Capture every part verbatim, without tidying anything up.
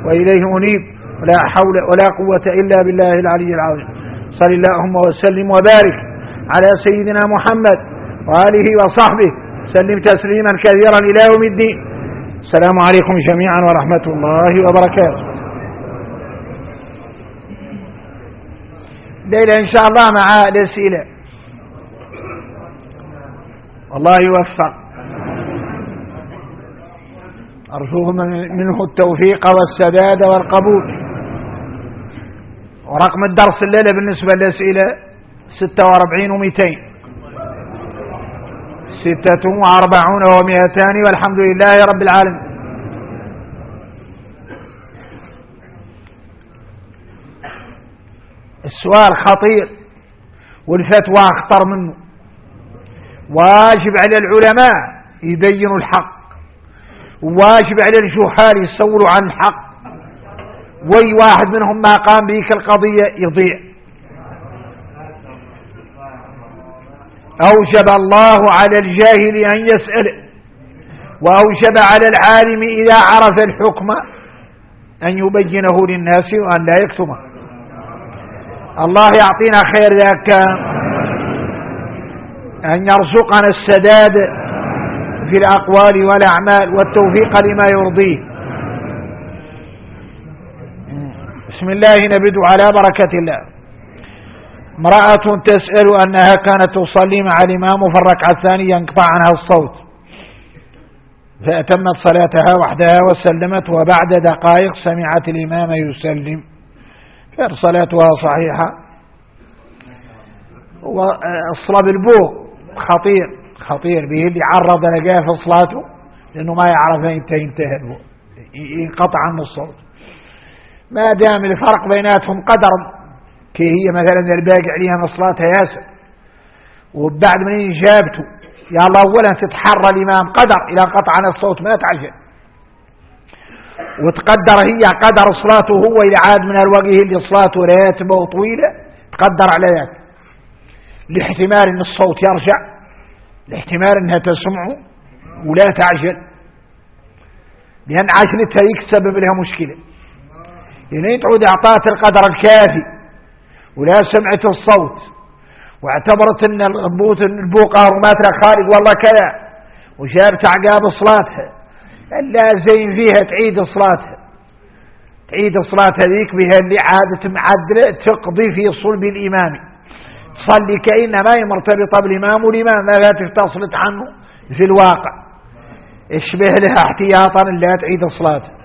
وإليه أنيب، ولا حول ولا قوة إلا بالله العلي العظيم. صل اللهم وسلم وبارك على سيدنا محمد وآله وصحبه سلم تسليما كثيرا إلى يوم الدين. السلام عليكم جميعا ورحمة الله وبركاته. ليلة إن شاء الله مع الأسئلة، والله يوفق، أرجوه منه التوفيق والسداد والقبول. ورقم الدرس الليلة بالنسبة للأسئلة ستة وأربعين ومئتين، ستة وأربعون ومئتان، والحمد لله رب العالمين. السؤال خطير والفتوى أخطر منه. واجب على العلماء يبينوا الحق، واجب على الجهال يسولوا عن الحق، وي واحد منهم ما قام بيك القضية يضيع. أوجب الله على الجاهل أن يسأل، وأوجب على العالم إذا عرف الحكم أن يبينه للناس وأن لا يكتمه. الله يعطينا خير ذاك، أن يرزقنا السداد في الأقوال والأعمال والتوفيق لما يرضيه. بسم الله نبدأ على بركة الله. امرأة تسأل أنها كانت تصلي مع الإمام في الركعة الثانية انقطع عنها الصوت، فأتمت صلاتها وحدها وسلمت، وبعد دقائق سمعت الإمام يسلم، فصلاتها صحيحة. والصلاة بالبوق خطير خطير به، اللي عرض لقاه في صلاته لأنه ما يعرف انتهى ينتهي البوق، ينقطع عنه الصوت. ما دام الفرق بيناتهم قدر، كي هي مثلا الباقي عليها من صلاتها ياسر، وبعد من إجابته يا الله أولا تتحرى الإمام قدر إلى قطع عن الصوت ما تعجل، وتقدر هي قدر صلاته هو إلى عاد من الوجه اللي صلاته راتبة وطويلة، تقدر على ذلك لاحتمال أن الصوت يرجع، لاحتمال أنها تسمعه، ولا تعجل، لأن عجلتها يكسبب لها مشكلة. يعني تعود أعطات القدر الكافي ولا سمعت الصوت، واعتبرت أن البوقة رماتها خارج والله كذا، وشابت عقاب صلاتها، لا زين فيها تعيد صلاتها، تعيد صلاتها ذيك بها اللي عادة معدلة تقضي في صلب الإمام، تصلي كأنها ما هي مرتبطة بالإمام، والإمام ما لا تفتصلت عنه في الواقع، اشبه لها احتياطا لا تعيد صلاتها.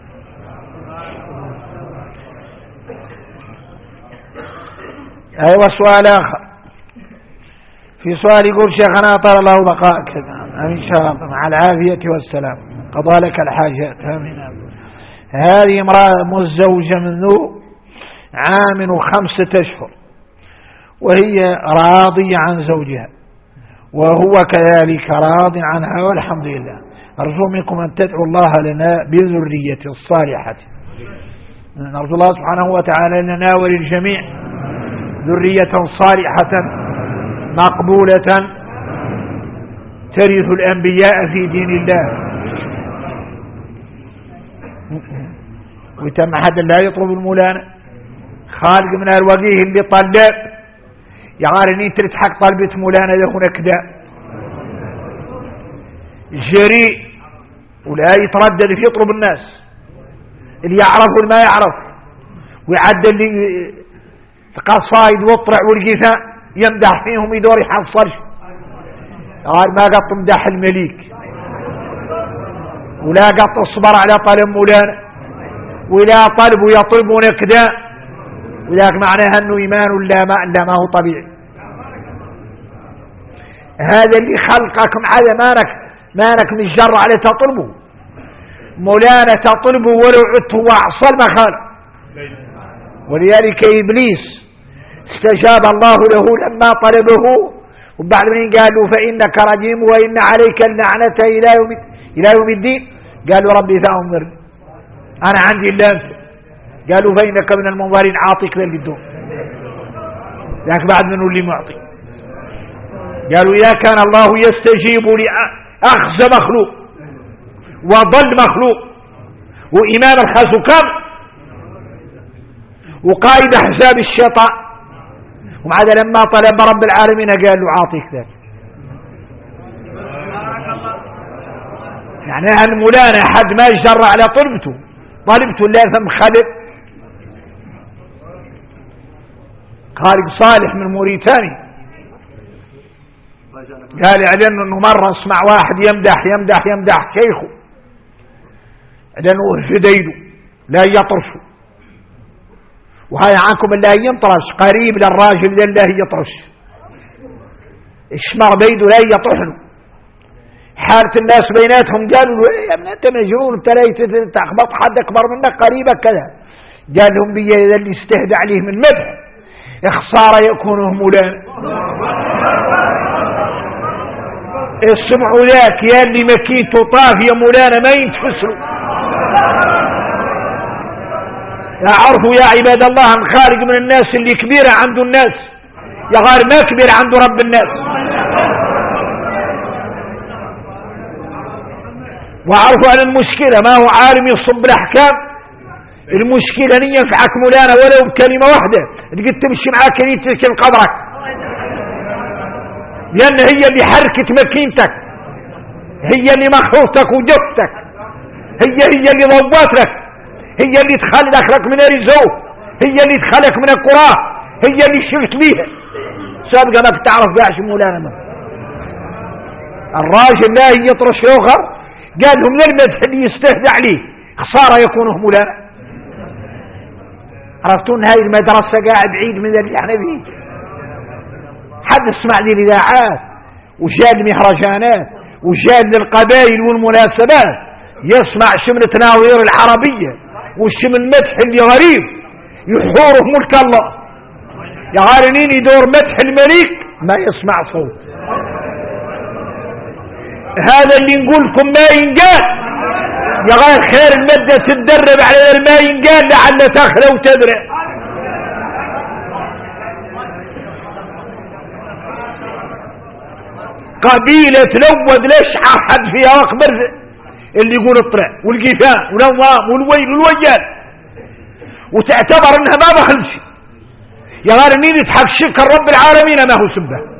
أيوة سؤال آخر، في سؤال يقول شيخنا طال الله بقاءك إن شاء الله مع العافية والسلام، قضى لك الحاجات، آمين. هذه امرأة متزوجة منذ عام وخمسة أشهر، وهي راضية عن زوجها وهو كذلك راض عنها والحمد لله. أرجو منكم أن تدعوا الله لنا بذرية الصالحة، نرجو الله سبحانه وتعالى لنا وللجميع ذرية صالحة مقبولة ترث الأنبياء في دين الله. ويتم أحد لا يطلب المولانة خالق من الوجيه اللي طلب يعني تريد حق طلبة مولانا يكون كذا جريء ولا يتردد في يطلب الناس اللي يعرف والما يعرف، ويعدل لي قصايد واطرع والقفاء يمدح فيهم يدور يحصلش، قال ما قط مدح المليك ولا قط اصبر على طلب مولانا ولا طلب يطلبون كذا، ولكن معناها انه ايمان ولا ما الا ما هو طبيعي. هذا اللي خلقك هذا مالك مالك متجرع على تطلبه، مولانا تطلبه ولو عدت هو اعصى ما خالق. ولذلك ابليس استجاب الله له لما طلبه، وبعد من قال له فانك رجيم وان عليك اللعنه الى يوم الى يوم الدين، قال له ربي فانظرني انا عندي الا انت، قالوا فإنك من المنظرين عاطيك للقدوم، لكن بعد منه اللي معطي. قالوا إذا كان الله يستجيب لأخذ مخلوق وضل مخلوق وإمام الخاص كم وقائد أحزاب الشيطان. ومع ذلك لما طلب رب العالمين قال له عاطيك ذلك. يعني أن مولانا حد ما يجرى على طلبته طلبته لا ثم خلق. خالد صالح من موريتانيا قال اعلن انه مرة اسمع واحد يمدح يمدح يمدح شيخه اعلنه جديده لا يطرشه، وهاي عنكم الله ينطرش قريب للراجل لله يطرش اشمر بيده لا يطحنه. حالة الناس بيناتهم قالوا له ايه يا ابن انت مجنون انت لا تخبط حد اكبر منك قريبك كذا. قال لهم بي اللي استهدى عليه من مدح خسارة يكونه مولانا. اسمعوا ذاك يا اللي مكيته طاف يا مولانا ما ينتفسروا. اعرفوا يا عباد الله ان خارج من الناس اللي كبيرة عنده الناس يا غير ما كبير عنده رب الناس. وعرفوا عن المشكلة ما هو عالم يصب الاحكام. المشكلة ان ينفعك مولانا ولو بكلمة واحدة تقد تمشي معاك يتركن قبرك، لان هي اللي حركت مكينتك، هي اللي مخوتك وجبتك، هي هي اللي ضواتك، هي اللي تخلق لك من الرزوق، هي اللي تخلق من القرى، هي اللي شفت بيها سابقا ما بتعرف باش مولانا. ما الراجل لا يطرش الاخر قال لهم للمدح اللي يستهدى عليه خسارة يكونه مولانا. عرفتون هاي المدرسة قاعد بعيد من اللي احنا فيه. حد اسمع لي الاذاعات وجال المهرجانات وجال للقبائل والمناسبات يسمع شمن تناوير العربية والشمن مدح اللي غريب يحوره ملك الله. يا غارنين يدور مدح الملك ما يسمع صوت. هذا اللي نقولكم ما ينقال يا غير خير المادة تتدرب على ما ينقال لعل تخلى وتدرى. قبيلة لود لشعة حد فيها أكبر اللي يقول الطرع والقفان والنظام والويل والويال وتعتبر انها ما بخلش. يا غير مين يتحق شكر رب العالمين ما هو سبه.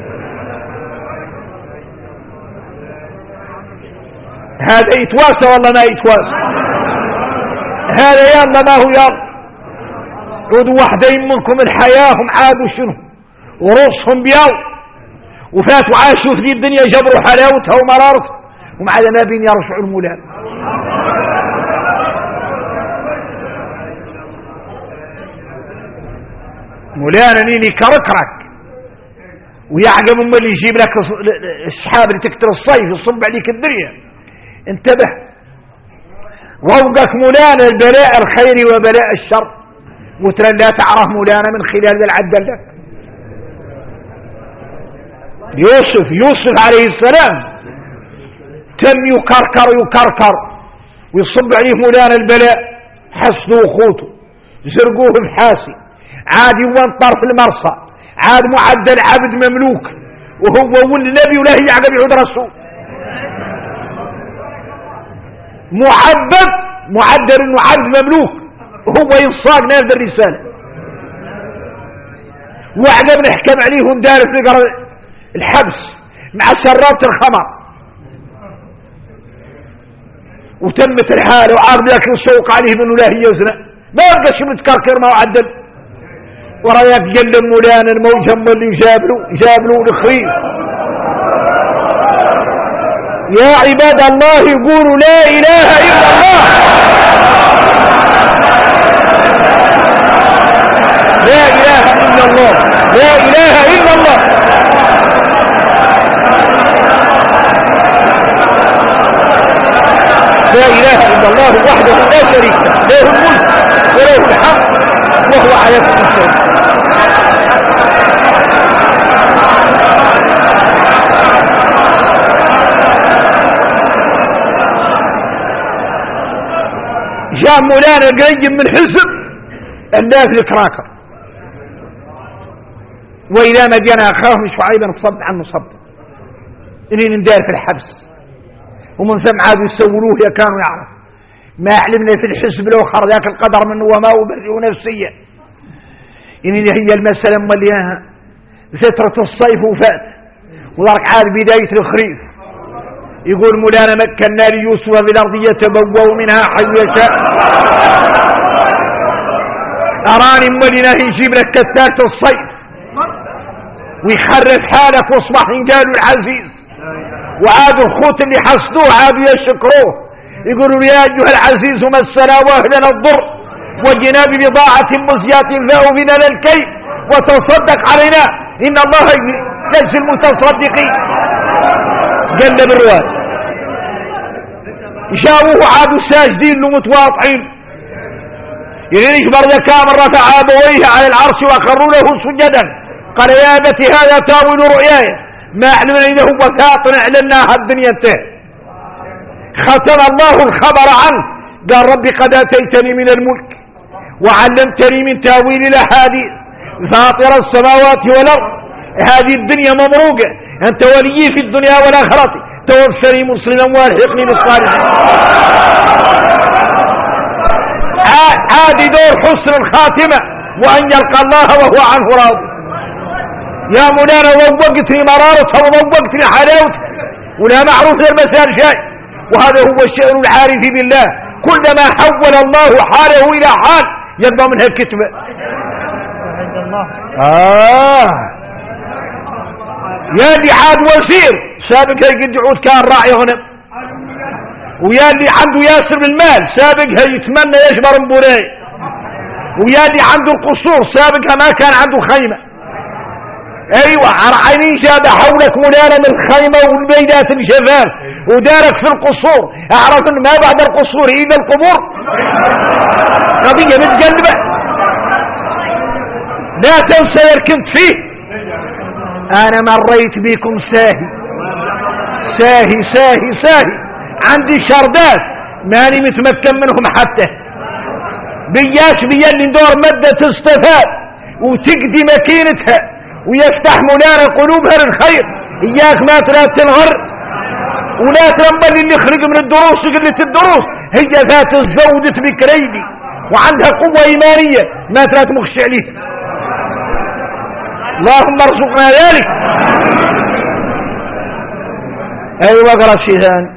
هذا يتواسى والله ما يتواسى. هذا يلا ما هو يلا. عودوا واحدين منكم الحياهم عادوا شنو ورصهم بيو وفاتوا عاشوا في الدنيا جبروا حلاوتها ومرارتها ومع ذا بين يرفعوا المولان. مولانا مين يكركرك ويعقب من اللي يجيب لك السحاب اللي تكتر الصيف يصب عليك الدنيا. انتبه روقك مولانا البلاء الخير وبلاء الشر وترى لا تعرف مولانا من خلال العدل لك. يوسف يوسف عليه السلام تم يكركر يكركر ويصب عليه مولانا البلاء حسدوا اخوته زرقوه بحاسي عاد يوانطر في المرصى عاد معدل عبد مملوك وهو والنبي ولا هي يعقب يعود رسول معبد معدل انه عبد مملوك وهو ينصاق نافذ الرسالة وعقب نحكم عليه وندار في الحبس مع سرابة الخمر وتمت الحالة وعارض لكن سوق عليه من الله يزنى ما يبقاش متكركر ما عدل ورايك قلم مولانا الموجم اللي جابلوا جابلوا الخريف. يا عباد الله يقولوا لا إله إلا الله. لا إله إلا الله لا إله إلا الله. لا إله إلا الله وحده لا شريك له الملك وله الحمد وهو على كل شيء. جاء مولانا قريب من حزب الناس الكراكر وإلى مدينة أخاهم شعيبا صب عنه صب إني ندار في الحبس ومن ثم عادوا يسولوه يا كانوا يعرف ما علمنا في الحزب الآخر ذاك القدر منه وما وبرئ نفسيا إن هي المسألة ملياها فترة الصيف وفات وذلك عاد بداية الخريف. يقول مولانا مكنا ليوسف في الأرض يتبوأ منها حيث يشاء. أراني مولنا يجيب لك كتات الصيف ويخرف حالك واصبح قالوا العزيز. وعادوا الخوت اللي حصدوه عادوا يشكروه يقولوا يا أيها العزيز مسنا واهلنا الضر وجنا ببضاعة مزجاة فأوفنا للكيل وتصدق علينا إن الله يجزي المتصدقين. قلب الرواد جاءوه عادوا ساجدين له متواطعين. يغيرش برد كامل رفع أبويه على العرش وأخروا له سجدا قال يا أبت هذا تاويل رؤياي ما أعلمنا إنه وفاة أعلناها الدنيا انتهى. ختم الله الخبر عنه قال ربي قد أتيتني من الملك وعلمتني من تاويل الأحاديث فاطر السماوات والأرض هذه الدنيا ممروقة أنت ولي في الدنيا والآخرة توفني مسلما والحقني بالصالحين. عادي دور حسن الخاتمة وأن يلقى الله وهو عنه راضي. يا مولانا ذوقتني مرارتها وذوقتني حلاوتها ولا معروف المسار شيء. وهذا هو الشأن العارف بالله كلما حول الله حاله إلى حال يقضى منها الكتبة. آه يا اللي عاد وزير سابق يقد يعود كان راعي غنم ويا اللي عنده ياسر بالمال سابقها يتمنى يجبر مبولاي ويا اللي عنده القصور سابقها ما كان عنده خيمة. ايوه عينين جاب حولك مولانا من الخيمة والبيدات الجبال ودارك في القصور اعرف ان ما بعد القصور الا القبور. قضية متقلبة لا تنسى يركنت فيه. انا مريت بكم ساهي ساهي ساهي ساهي عندي شردات ماني متمكن منهم حتى بياش بيا اللي ندور مادة تستفاد وتقدي مكينتها ويفتح مولانا قلوبها للخير. اياك ما تلا تنغر ولا تنبل اللي يخرج من الدروس وقلة الدروس هي ذات الزودة بكريدي وعندها قوة ايمانية ما تلا تمخش عليها. اللهم ارزقنا ذلك. ايوه اقرا شيء ثاني.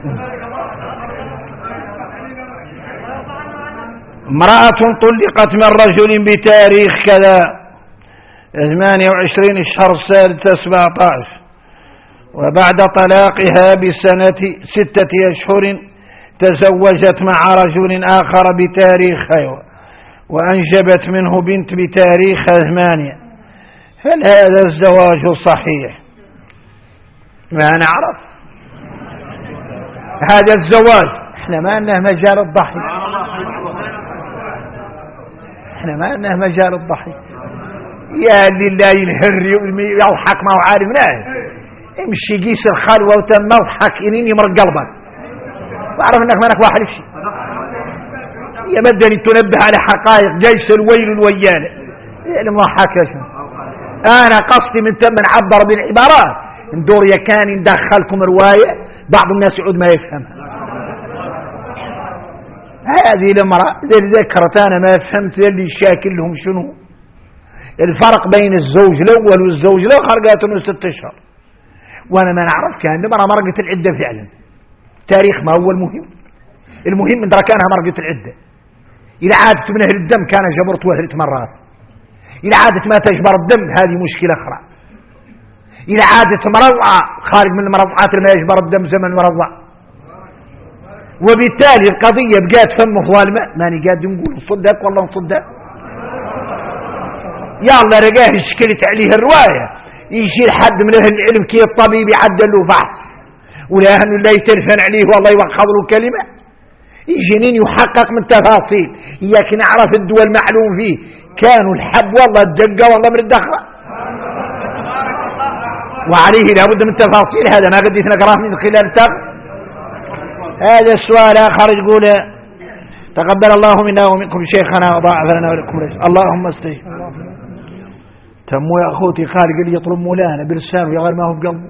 امرأة طلقت من رجل بتاريخ كذا ثمانية وعشرين الشهر السادس سبعة عشر وبعد طلاقها بسنة ستة أشهر تزوجت مع رجل آخر بتاريخ أيوة وأنجبت منه بنت بتاريخ ثمانية. هل هذا الزواج صحيح؟ ما نعرف هذا الزواج. احنا ما لنا مجال الضحك احنا ما لنا مجال الضحك. يا لله الهر يضحك ما هو عارف ناس امشي قيس الخلوة وتم اضحك انين يمر قلبك واعرف انك مانك واحد في شيء. يا مدني تنبه على حقائق جيش الويل الويانة المضحك يا شيخ. انا قصدي من تم نعبر بالعبارات ندور يا كان ندخلكم رواية بعض الناس يعود ما يفهمها. هذه المرأة اللي ذكرت انا ما فهمت اللي شاكل لهم شنو الفرق بين الزوج الاول والزوج الاخر. قالت انه ست اشهر وانا ما نعرف كان المرأة مرقت العدة فعلا. تاريخ ما هو المهم المهم ان كانها مرقت العدة. اذا عادت من اهل الدم كان جبرت وهلت مرات. إذا عادت ما تجبر الدم هذه مشكلة أخرى. إذا عادت مرضعة خارج من المرضعات ما يجبر الدم زمن مرضع. وبالتالي القضية بقات فمه ظالمة ماني قاعد نقول نصدق والله نصدق. يا الله رقاه اشكلت عليه الرواية يجي حد من أهل العلم كي الطبيب يعدل له فحص ولا أنه لا يتلفن عليه والله يوخض له كلمة يجنين يحقق من تفاصيل. إياك نعرف الدول معلوم فيه كانوا الحب والله الدقة والله من الدخرة وعليه لابد من تفاصيل. هذا ما قد نقراه من خلال تغ. هذا السؤال آخر يقول تقبل الله منا ومنكم شيخنا وضاعف لنا ولكم رزق. اللهم استجب. تمو يا أخوتي خالق اللي يطلب مولانا بلسانه يا غير ما هو بقلبه.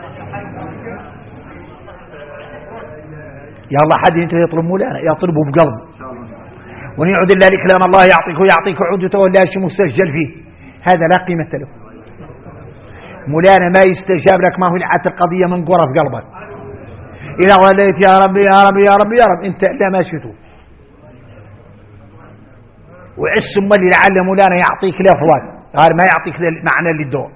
يا الله حد انت يطلب مولانا يطلبه بقلبه ونعود الله لكلام الله يعطيك ويعطيك عودته ولا شيء مستسجل فيه. هذا لا قيمة له. مولانا ما يستجاب لك، ما هو العات القضية من قرى في قلبك. إذا وليت يا ربي يا ربي يا ربي يا رب أنت لا ما شفتوا وعس مالي لعل مولانا يعطيك لفظك غير ما يعطيك المعنى اللي الدور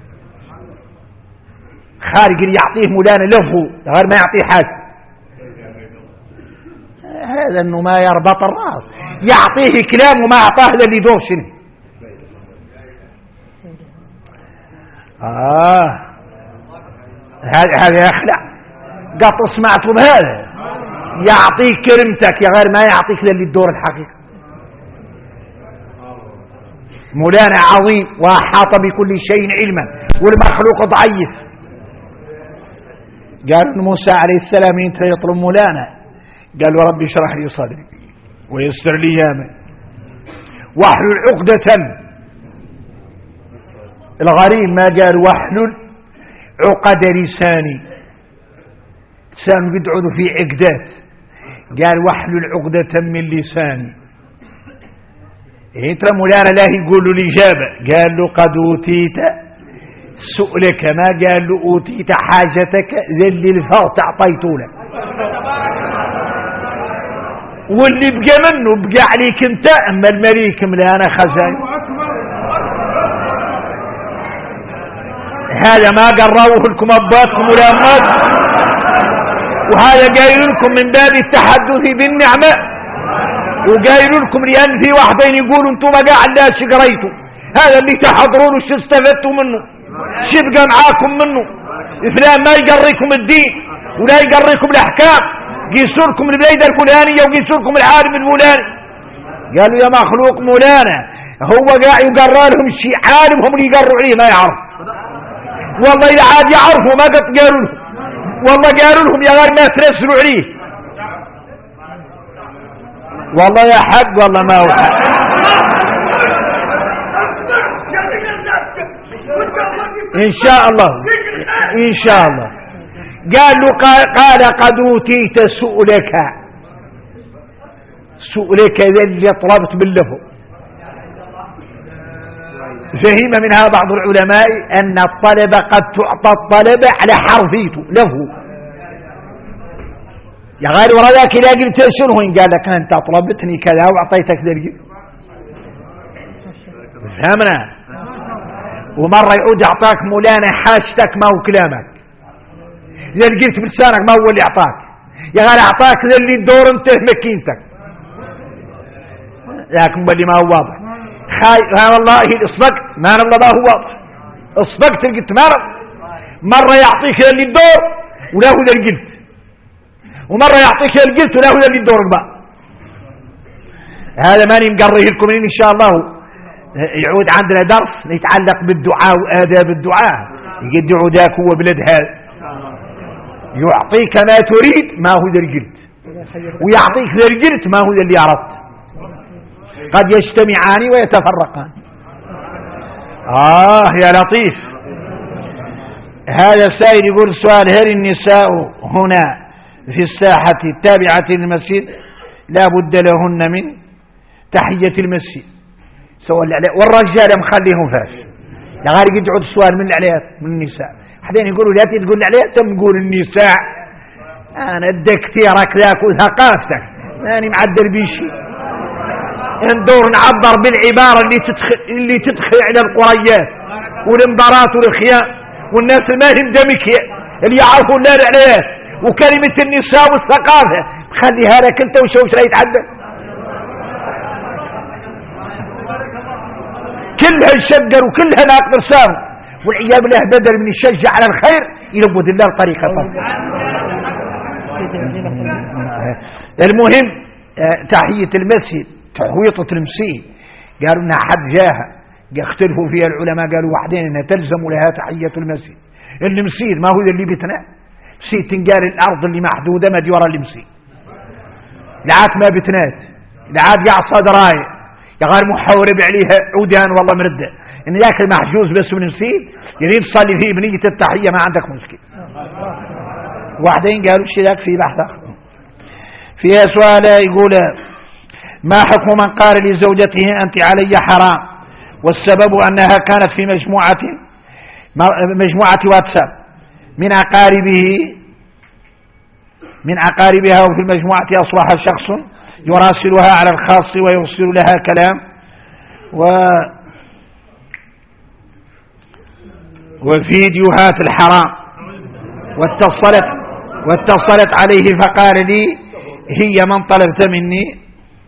خارج اللي يعطيه مولانا لفظه غير ما يعطيه حاجة. هذا انه ما يربط الراس يعطيه كلام وما اعطاه هذا اللي يدور شنو. اه هذا هذا يخلع قط سمعتم هذا يعطيك كلمتك يا غير ما يعطيك ذا اللي الدور الحقيقة. مولانا عظيم وأحاط بكل شيء علما والمخلوق ضعيف. قال موسى عليه السلام انت يطلب مولانا قال له ربي اشرح لي صدري ويسر لي امري واحلل عقدة. الغريب ما قال واحلل عقد لساني، لسانه يقعد في عقدات، قال واحلل عقدة من لساني. انت مولانا لا يقول له الإجابة قال له قد أوتيت سؤلك، ما قال له أوتيت حاجتك ذل الفرط أعطيته لك، واللي بقى منه بقى عليك انت، أما المليك ملانا خزائن. هذا ما قروه لكم أباكم ولا أمات، وهذا قايل لكم من باب التحدث بالنعمة، وقايل لكم لأن في واحدين يقولوا انتم ما قاعد لا شقريتوا، هذا اللي تحضرون وش استفدتوا منه، شبقى معاكم منه. فلان ما يقريكم الدين ولا يقريكم الأحكام، قيسوا لكم البليدة الفلانية وقيسوا لكم العالم الفلاني. قالوا يا مخلوق مولانا هو قاعد يقرر لهم شيء عالم هم اللي يقروا عليه ما يعرف. والله إذا عاد يعرفوا ما قد قالوا لهم، والله قالوا لهم يا غير ما ترسلوا عليه. والله يا حق والله ما هو حق. إن شاء الله إن شاء الله. قال له قال قد أوتيت سؤلك، سؤلك ذا اللي طلبت باللفظ. فهم منها بعض العلماء أن الطلب قد تعطى الطلب على حرفيته له. يا غير وراك إذا قلت شنو قال لك أنت طلبتني كذا وأعطيتك ذلك. فهمنا. ومرة يعود أعطاك مولانا حاجتك ما هو كلامك، إذا قلت بلسانك ما هو اللي أعطاك، يا غير أعطاك ذا اللي الدور انت مكينتك، لكن اللي ما هو واضح. خاي والله اصبقت ما والله ما هو واضح، اصبقت قلت ما مرة يعطيك ذا اللي الدور ولا هو ذا القلت، ومرة يعطيك ذا القلت ولا هو ذا اللي الدور بقى. هذا ماني مقريه لكم إن شاء الله. يعود عندنا درس يتعلق بالدعاء وآداب الدعاء، يدعو ذاك هو بلد هذا، يعطيك ما تريد ما هو ذا القلت، ويعطيك ذا القلت ما هو ذا اللي أردت، قد يجتمعان ويتفرقان. آه يا لطيف. هذا السائل يقول سؤال: هل النساء هنا في الساحة التابعة للمسجد لا بد لهن من تحية المسجد سواء والرجال مخليهم فاش؟ لا غير يقعد السؤال من العليات من النساء. حدين يقولوا لا تقول العليات تم نقول النساء. أنا الدكتيرك ذاك وثقافتك ماني معدل بيشي. ندور نعبر بالعبارة اللي تدخل اللي تدخل على القريات والانبارات والخيام والناس ما هم دمك اللي يعرفوا لا العليات وكلمة النساء والثقافة خليها لك انت وشوش لا يتعدل. كلها يشجر وكلها ناقد رسام، والعياذ بالله بدل من يشجع على الخير يلبد الله الطريقة. المهم تحية المسجد تحويطة المسجد قالوا انها حد جاها يختلفوا فيها العلماء، قالوا واحدين انها تلزم لها تحية المسجد. المسجد ما هو اللي بيتنا مسجد تنقال الارض اللي محدودة ما دي ورا المسجد لعات ما بتنات لعات يعصى دراية يا غير محورب عليها عودان والله مرده ان ذاك المحجوز بس من المسجد يريد تصلي فيه بنية التحية ما عندك مشكلة. واحدين قالوا الشيء ذاك في بحث اخر. فيها سؤال يقول: ما حكم من قال لزوجته أنت علي حرام والسبب أنها كانت في مجموعة مجموعة واتساب من أقاربه من أقاربها، وفي المجموعة أصبح شخص يراسلها على الخاص ويرسل لها كلام و وفيديوهات الحرام، واتصلت واتصلت عليه فقال لي هي من طلبت مني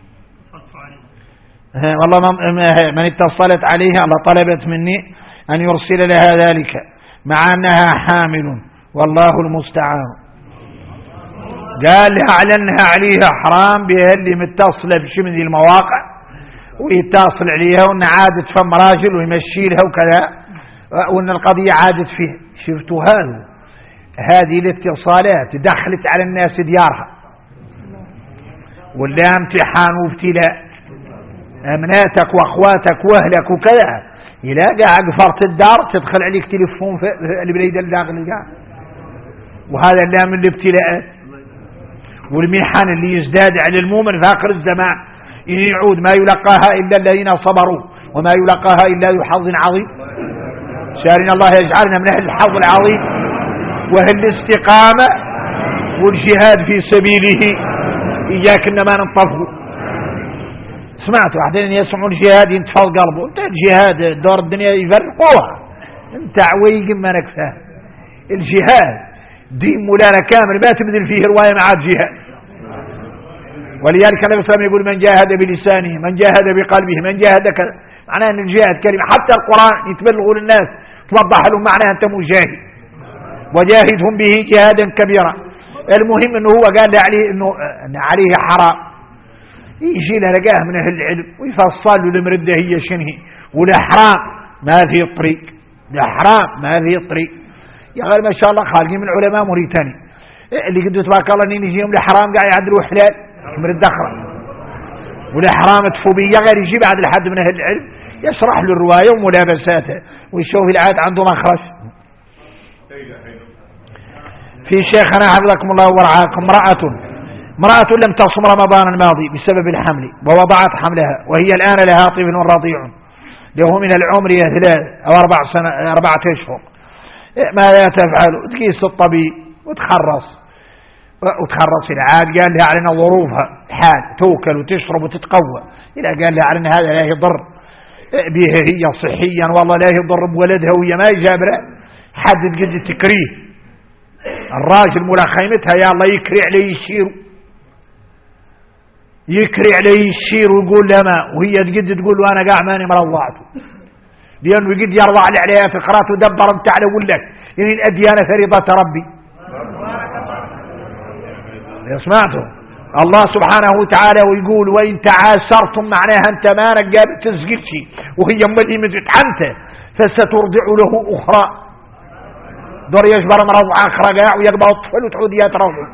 والله من, من اتصلت عليه الله طلبت مني أن يرسل لها ذلك مع أنها حامل والله المستعان. قال أعلنها عليها حرام بها اللي متصلة بشي من المواقع ويتصل عليها وأن عادت فم راجل ويمشي لها وكذا وأن القضية عادت فيه. شفتوا هذا هذه الاتصالات دخلت على الناس ديارها ولا امتحان وابتلاء أمناتك وأخواتك وأهلك وكذا يلاقى عقفرت الدار تدخل عليك تليفون في البليد الداخل وهذا اللي من الابتلاءات والمحن اللي يزداد على المؤمن في آخر الزمان يعود ما يلقاها إلا الذين صبروا وما يلقاها إلا ذو حظ عظيم. سألنا الله يجعلنا من أهل الحظ العظيم وأهل الاستقامة والجهاد في سبيله. إياك إنما ننطفه. سمعتوا أحدين يسمعوا الجهاد ينتفض قلبه. انت الجهاد دور الدنيا يفرقوها انت عويق ما نكفاه. الجهاد دين مولانا كامل ما تبذل فيه رواية مع الجهاد. ولذلك النبي صلى الله عليه وسلم يقول من جاهد بلسانه من جاهد بقلبه من جاهد كذا. معناه ان الجهاد كلمة حتى القرآن يتبلغوا للناس توضح لهم معناه انت مجاهد وجاهدهم به جهادا كبيرا. المهم انه هو قال عليه انه عليه حرام يجي له لقاه من أهل العلم ويفصل له المردة هي شنهي والأحرام ما في طريق الأحرام ما في طريق. يا غير ما شاء الله خالقين من العلماء موريتاني اللي قدوا تبارك الله نين يجيهم الأحرام قاعد يعدلوا حلال مرد أخرى والأحرام تفوبية غير يجي بعد الحد من أهل العلم يشرح له الرواية وملابساته ويشوف العاد عنده مخرج. في شيخنا حفظكم الله ورعاكم امرأة امرأة لم تصم رمضان الماضي بسبب الحمل ووضعت حملها وهي الآن لها طفل رضيع له من العمر ثلاث أو أربع سنة أربعة أشهر. ماذا تفعل؟ تقيس الطبيب وتخرص وتخرص العاد قال لها علينا ظروفها حال توكل وتشرب وتتقوى. إذا قال لها علينا هذا لا يضر بها هي صحيا والله لا يضر بولدها وهي ما يجابره حد قد تكريه الراجل مولا خيمتها يا الله يكري عليه يشير يكري عليه الشير ويقول لما وهي تقد تقول له أنا قاع ماني مرضعته لأنه يقد يرضع عليها فقرات ودبر امتعنا ولك يعني الأديان فريضة ربي. سمعتوا الله سبحانه وتعالى ويقول وإن تعاسرتم معناها أنت ما نقاب تسقلشي وهي مدي متعنته فسترضع له أخرى دور يجبر مرضع آخر قاع ويقبع الطفل وتعود يترضع.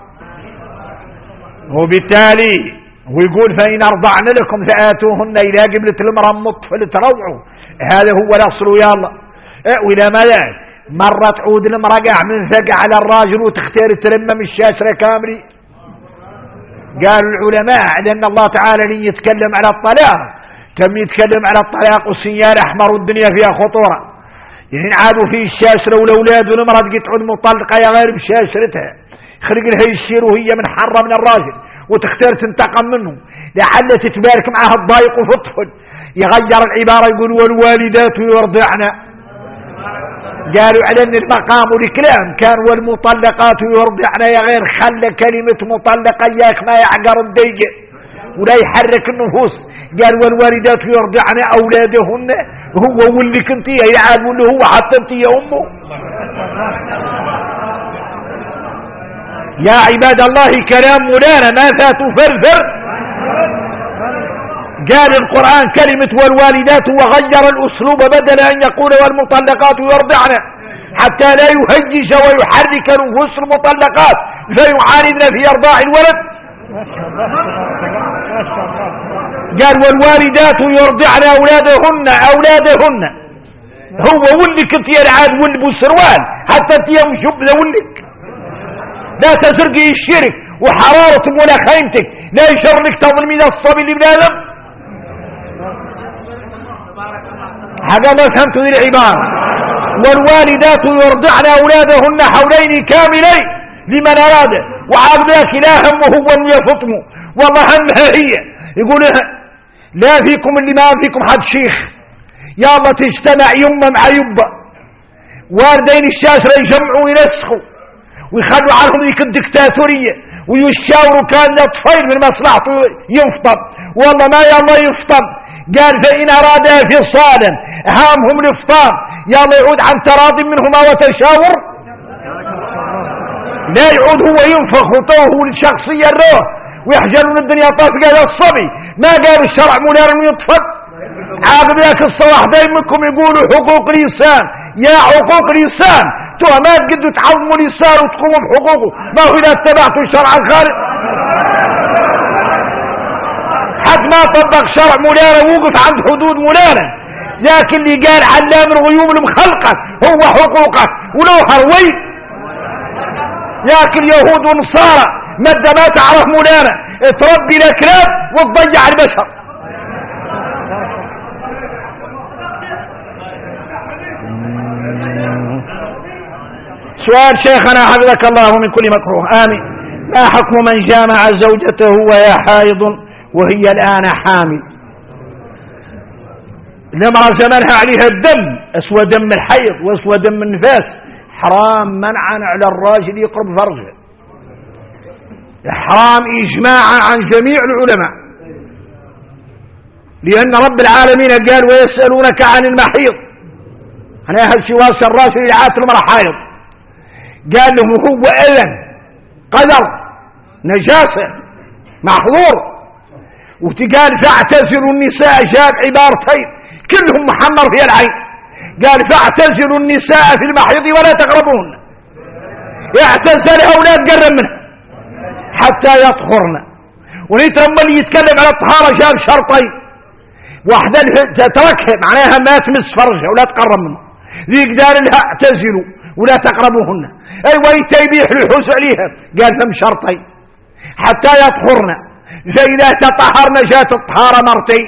وبالتالي ويقول فإن أرضعن لكم فآتوهن إلى قبلة المرأة مطفل تروعوا. هذا هو الأصل يا الله. وإلى ماذا مرة تعود المرأة من ثقة على الراجل وتختار ترمم الشاشرة كاملة. قالوا العلماء لأن الله تعالى لي يتكلم على الطلاق تم يتكلم على الطلاق والسيال أحمر والدنيا فيها خطورة يعني عادوا فيه الشاشرة والأولاد والمرأة تعود مطلقة يا غير بشاشرتها خلق لها يشير وهي من حرة من الراجل وتختار تنتقم منه لعل تتبارك معها الضايق وفطفل. يغير العبارة يقول والوالدات يرضعن. قالوا على ان المقام والكلام كان والمطلقات يرضعن يا غير خلى كلمة مطلقة ياك ما يعقر الديق ولا يحرك النفوس. قال والوالدات يرضعن أولادهن هو واللي كنت يعاد واللي هو حتى انت يا أمه. يا عباد الله كلام مولانا ما فاتوا فرفر. قال القرآن كلمة والوالدات وغير الأسلوب بدل أن يقول والمطلقات يرضعن حتى لا يهيج ويحرك نفوس المطلقات فيعاندن في إرضاع الولد. قال والوالدات يرضعن أولادهن أولادهن هو ولي كنت يلعاد ولي بسروال حتى تيوم شب لولك لا تسرقي الشرك وحرارة ولا خيمتك لا يشر لك تظلمي الصبي اللي بنادم. هذا ما فهمت ذي العبارة. والوالدات يرضعن أولادهن حولين كاملين لمن أراد، وعاد ذاك لا همه هو أن يفطموا، والله همها هي يقول لا فيكم اللي ما فيكم حد شيخ، يا الله تجتمع يمة مع يبة، والدين الشاشرة يجمعوا وينسخوا ويخلوا عنهم ذيك الدكتاتورية ويشاوروا كان الطفيل من مصلحته يفطم، والله ما يا الله يفطم. قال فإن أرادا فصالا هامهم الافطام، يا الله يعود عن تراض منهما وتشاور، لا يعود هو ينفخ وطوه الشخصية الروح ويحجلون الدنيا طاف. قال الصبي ما قال الشرع مولار يطفل. عاقب ذاك الصباح دايم منكم يقولوا حقوق الإنسان، يا حقوق الإنسان تو ما تقدروا تعظموا الإنسان وتقوموا بحقوقه، ما هو إذا اتبعتوا الشرع الخارج حد ما طبق شرع مولانا ووقف عند حدود مولانا. لكن اللي قال علام الغيوم المخلقة هو حقوقه ولو هروي. لكن يهود ونصارى مادة ما تعرف مولانا تربي الأكلاب وتضيع البشر. سؤال شيخنا حفظك الله من كل مكروه آمين. ما حكم من جامع زوجته وهي حائض وهي الآن حامل؟ المرأة زمنها عليها الدم، أسوى دم الحيض وأسوى دم النفاس، حرام منعا على الراجل يقرب فرجه، حرام إجماعا عن جميع العلماء، لأن رب العالمين قال ويسألونك عن المحيض، أنا هل شواس الراجل يعات المرأة حائض، قال له هو أذن قدر نجاسة محظور، وتقال فاعتزلوا النساء جاب عبارتين كلهم محمر في العين، قال فاعتزلوا النساء في المحيض ولا تقربوهن، اعتزل أولاد قرب منها حتى يطهرن. ونترمى اللي يتكلم على الطهارة جاب شرطين، واحدة تتركها معناها ما تمس فرجها ولا تقرب منها، ذي قدار لها اعتزلوا ولا تقربوهن، اي ويت يبيح الحوس عليها، قال لهم شرطين حتى يطهرن، فإذا تطهرن جاءت الطهارة مرتين،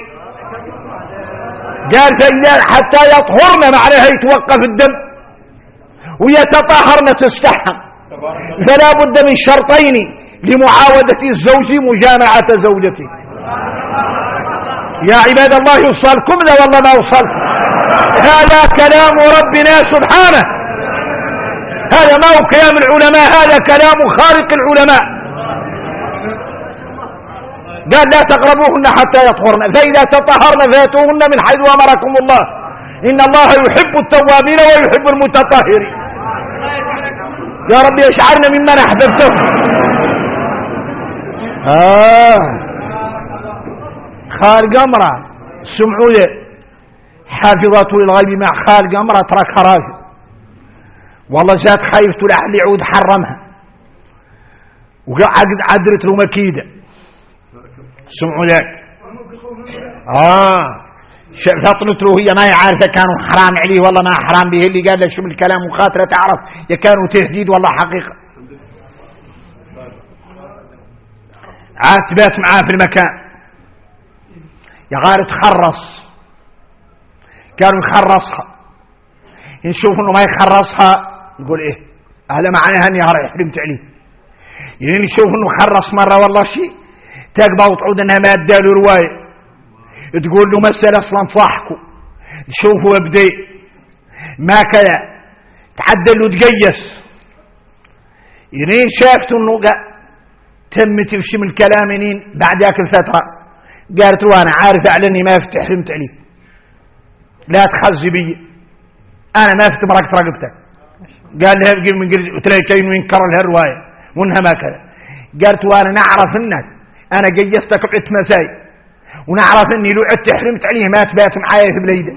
قال فإذا حتى يطهرن معناها يتوقف الدم ويتطهرن تستحم، فلا بد من شرطين لمعاودة الزوج مجامعة زوجته. يا عباد الله يوصلكم لا والله ما وصلكم، هذا كلام ربنا سبحانه، هذا ما هو كلام العلماء، هذا كلام خالق العلماء. قال لا تقربوهن حتى يطهرن، فإذا تطهرن فاتوهن من حيث أمركم الله، إن الله يحب التوابين ويحب المتطهرين. يا رب يشعرنا ممن أحببته. آه خالق أمره سمعوا له حافظته للغيب مع خالق أمره ترك خراجه، والله زاد خايفته لعل يعود حرمها وقعد عدرت له مكيده. سمعوا ذاك اه فطنت له هي ما هي عارفه كانوا حرام عليه والله ما حرام به، اللي قال له شو الكلام مخاطره تعرف يا كانوا تهديد والله حقيقه. عاد تبات معاه في المكان يا غار تخرص، كانوا يخرصها نشوف انه ما يخرصها نقول ايه هذا معناها اني راح حرمت عليه، يعني نشوف انه خرص مره والله شيء تقبل وتعود انها ما اداله روايه تقول له مسألة اصلا ضحكوا شوفوا ابدي ما كذا تعدل له تقيس، ينين شافت انه تمت وشي من الكلام ينين بعد ذاك الفتره قالت له انا عارف اعلني ما فتح حرمت عليك لا تخزي بي انا ما فتح مرقت رقبتك. قال لها من قلت وينكر لها الروايه وانها ما كذا، قالت وانا نعرف انك انا قيستك قعدت مساي ونعرف اني لو عدت حرمت عليه ما تبات معايا في بليده.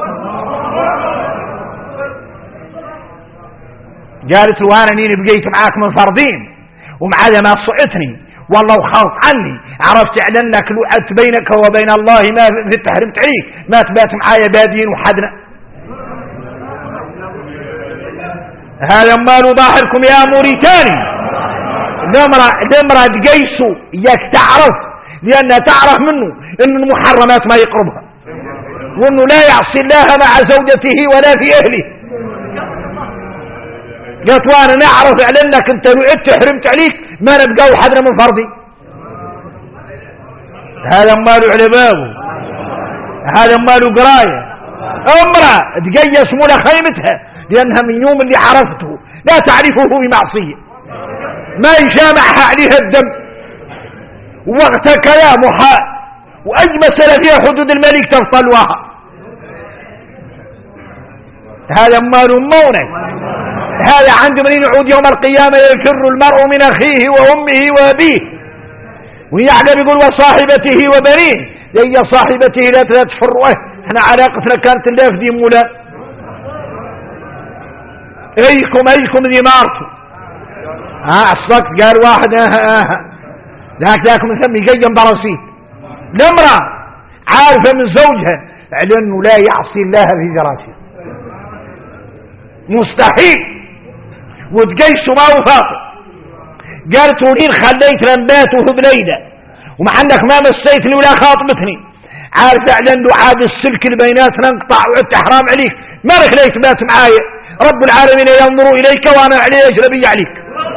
قالت له وانا نيني بقيت معاك من فرضين ومعايا ما صعتني والله وخاف عني، عرفت اعلنك لو عدت بينك وبين الله ما فتح حرمت عليك ما تبات معايا بادين وحدنا. هذا مال ظاهركم يا موريتاني، الامرأة تقيسوا اياك تعرف لأنها تعرف منه ان المحرمات ما يقربها. وأنه لا يعصي الله مع زوجته ولا في أهله. قالت وانا نعرف اعلنك انت وعدت حرمت عليك ما نبقى وحدنا من فرضي. هذا ماله على بابه، هذا ماله قرايه. امرأة تقيس مولا خيمتها لانها من يوم اللي عرفته لا تعرفه بمعصية، ما يجامعها عليها الدم وقت كلامها، واي مسألة فيها حدود الملك تفصلوها. هذا ماله مونك. هذا عنده من يعود يوم القيامة يفر المرء من أخيه وأمه وأبيه، ويعقب يقول وصاحبته وبنيه. هي صاحبته لا تفر، احنا علاقتنا كانت الله في دي مولا ايكم ايكم دي مارتو. ها الصدق قال واحد اه اه ذاك ذاك مسمي يقيم برصيد. الامرأة عارفة من زوجها على انه لا يعصي الله في زراته مستحيل، وتقيسوا ما وفاقه. قالت ولين خليت لمباته بليلة ومع انك ما مسيتني ولا خاطبتني، عارف اعلن له عاد السلك اللي بيناتنا انقطع وعدت حرام عليك، ما لك ليت بات معايا. رب العالمين ينظر اليك وانا علي اجنبي عليك.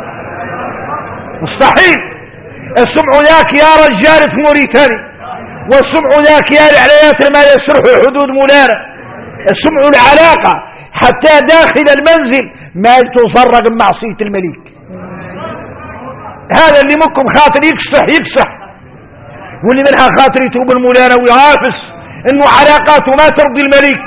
مستحيل. السمع ذاك يا رجال في موريتاني، والسمع ذاك يا العليات ما يسرح حدود مولانا. السمع العلاقة حتى داخل المنزل ما تصرق بمعصية الملك. هذا اللي منكم خاطر يكسح يكسح، واللي منها خاطر يتوب المولانا ويعافس انه علاقاته ما ترضي الملك.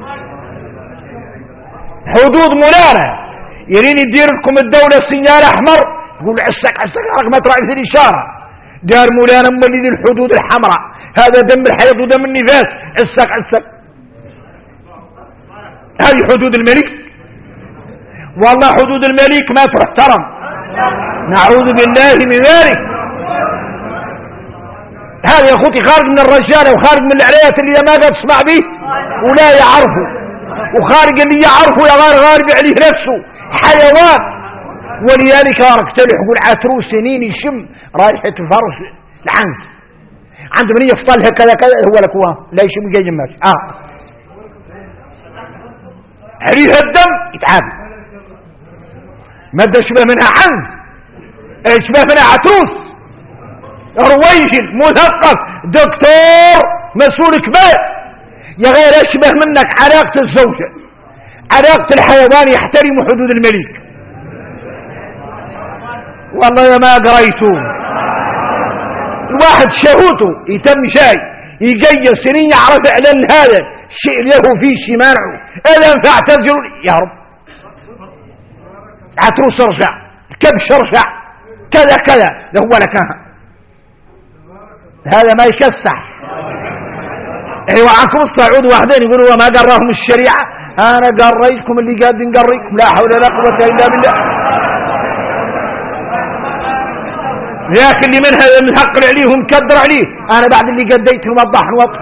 حدود مولانا يرين يدير لكم الدولة سنيال احمر يقول عسك عسك ما تراعي في الاشارة. دار مولانا مولي ذي الحدود الحمراء، هذا دم الحيض ودم النفاس. عسك عسك هذه حدود الملك. والله حدود الملك ما تحترم، نعوذ بالله من ذلك. هذا يا اخوتي خارج من الرجال وخارج من العلايات اللي ما قد تسمع به ولا يعرفه، وخارج اللي يعرفه يا غار غارب عليه نفسه حيوان. ولذلك اركتلح يقول عترو سنين يشم رايحة الفرش العنز عند من يفطلها كذا كذا هو لكوان لا يشم جاي جماش اه عليها الدم يتعامل. ما بدا شبه منها عنز، شبه منها عتروس رويجل مثقف دكتور مسؤول كبير. يا غير اشبه منك علاقة الزوجة علاقة الحيوان يحترم حدود الملك. والله يا ما قريتوا الواحد شهوته يتم شاي يقير سنين يعرف اعلان هذا الشيء له فيه شي مانعه اذا فاعتذروا يا رب. عتروس ارجع كبش ارجع كذا كذا هو لك هذا ما يكسح. ايوه عنكم الصعود واحدين يقولوا ما قراهم الشريعة. انا قريتكم اللي قاعد نقريكم لا حول ولا قوة الا بالله. لكن اللي منها الحق عليه ومكدر عليه انا بعد اللي قديت موضح وضح.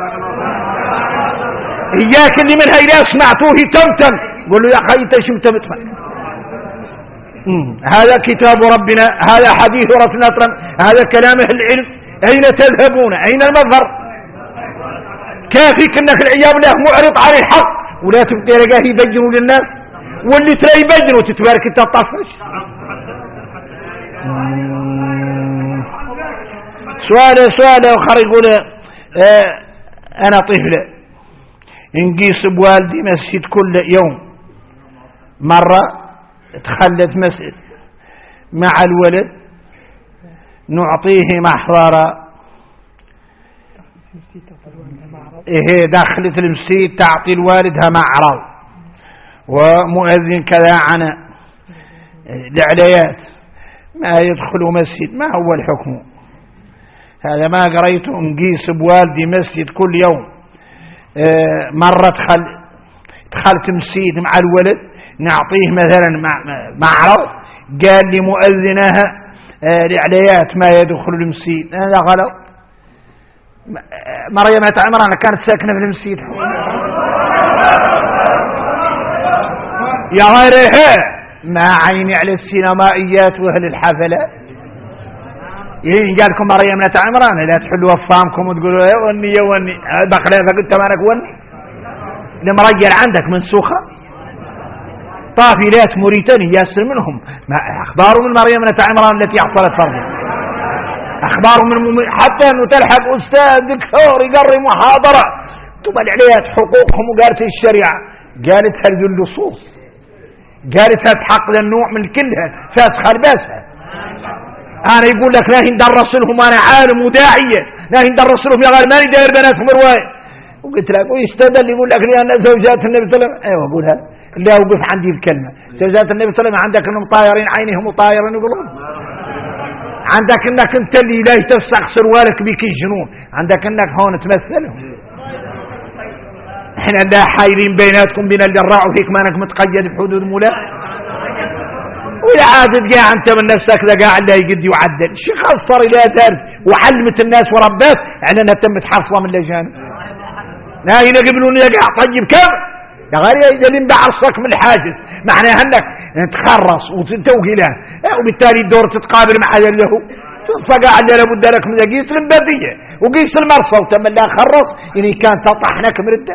اياك اللي منها اذا سمعتوه تمتم قول له يا اخي انت شو تمتم. هذا كتاب ربنا، هذا حديث رسولنا، هذا كلام اهل العلم. اين تذهبون؟ اين المظهر؟ كافيك انك العياذ بالله معرض عن الحق ولا تبقى لقاه يبينوا للناس، واللي ترى يبينوا تتبارك انت تطفش. سؤال سؤال اخر يقول اه انا طفلة نقيس بوالدي مسجد كل يوم، مرة تخلت مسجد مع الولد نعطيه محضرة ايه دخلت المسجد تعطي الوالدها معرض ومؤذن كذا عن العليات ما يدخل مسجد. ما هو الحكم هذا؟ ما قريته نقيس بوالدي مسجد كل يوم اه مرة دخل دخلت مسجد مع الولد نعطيه مثلا معرض قال لي مؤذنها اه العليات ما يدخل المسجد. هذا غلط. مريم عمران كانت ساكنة في المسجد يا غيرها ما عيني على السينمائيات واهل الحفلات. إيه قال لكم مريم عمران لا تحلوا افهامكم وتقولوا يا وني يا وني بخلافك انت مالك وني المرجل عندك منسوخة طافلات موريتاني ياسر منهم ما أخبار من مريم ابنة عمران التي أحصلت فرضا أخبار من حتى أنه تلحق أستاذ دكتور يقري محاضرة تبال عليها حقوقهم وقالت الشريعة قالت هذه اللصوص قالت هتحق للنوع من كلها فاسخ لباسها. أنا يقول لك لا ندرس لهم أنا عالم وداعية لا ندرس لهم يا غير ما يدير بناتهم رواية وقلت لك ويستدل يقول لك لأن زوجات النبي صلى الله عليه وسلم أيوة أقولها لا وقف عندي الكلمة زوجات النبي صلى الله عليه وسلم عندك أنهم طايرين عينهم وطايرين قلوبهم عندك أنك أنت اللي لا تفسخ سروالك بك الجنون عندك أنك هون تمثلهم. احنا لا حايلين بيناتكم بين اللي راعوا فيك ما انك متقيد بحدود مولا ولا عاد تقع انت من نفسك ذا قاعد لا يقد يعدل شي خسر الى دار وعلمت الناس وربات على انها تمت حافظه من لجان لا هنا قبلون يقع طيب كم يا غير يدلين بعصك من الحاجز معناها انك تخرص وتنتوهي له وبالتالي الدور تتقابل مع له صقع على لابد لك من قيس الباديه وقيس المرصه وتم لا خرص يعني كان تطحنك مرده.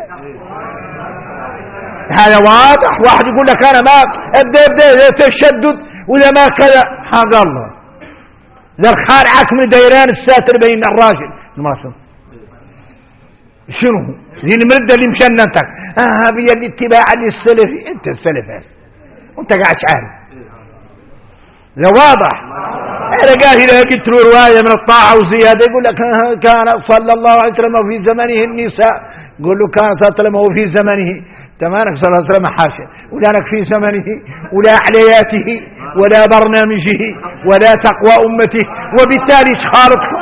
هذا واضح. واحد يقول لك انا ما ابدا ابدا تشدد ولا ما كذا هذا الله ذا الخارعك من ديران الساتر بين الراجل المرسل شنو ذي المرده اللي مشنتك اه هي الاتباع للسلفي انت السلف وانت قاعد عارف ذا واضح. أنا قال إذا قلت له رواية من الطاعة وزيادة يقول لك كان صلى الله عليه وسلم في زمنه النساء قل له كان صلى الله عليه وسلم في زمنه تمامك صلى الله عليه وسلم حاشا ولا لك في زمنه ولا علياته ولا برنامجه ولا تقوى أمته وبالتالي إشخالتكم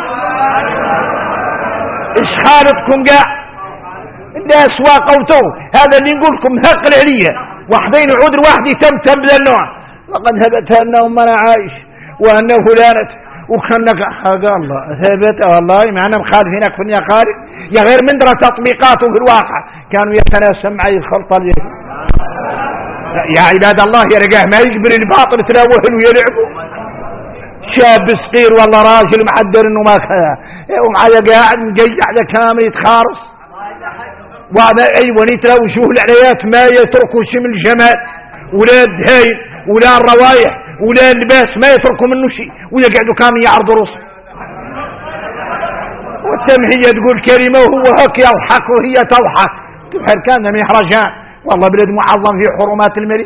إشخالتكم قاع الناس واقوتوا هذا اللي نقول لكم هق العلية واحدين عذر واحد تم تم للنوع وقد هبت أنه من عايش وأنه فلانة وكأنك قال الله ثبت والله معنا مخالفينك في النقارب يا غير من درى تطبيقاته في الواقع كانوا يتناسم معي الخلطة اللي يا عباد الله يا رجاه ما يقبل الباطل تلاوهن ويلعبوا شاب صغير والله راجل معدر انه ما كذا ومعايا قاعد مجيع ذا كامل يتخارص وهذا ايوه يتلاو وجوه العليات ما يتركوا شيء من الجمال ولا الدهاين ولا الروايح ولا اللباس ما يتركوا منه شيء ويقعدوا كامل يعرضوا رؤوس والتمهية تقول كلمة وهو هك يضحك وهي تضحك تبحر كان من يحرجان والله بلد معظم في حرمات الملك.